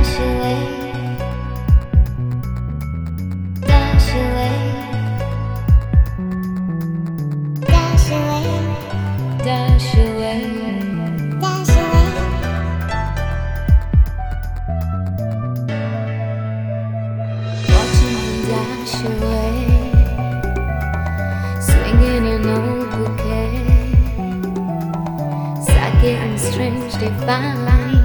Swinging an old bouquet, getting strangely fine.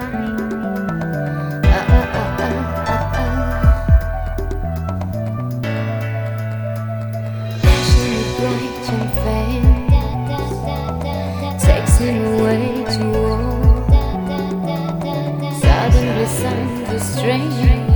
Passionate, bright and faint, takes him away to war. Suddenly sounds strange.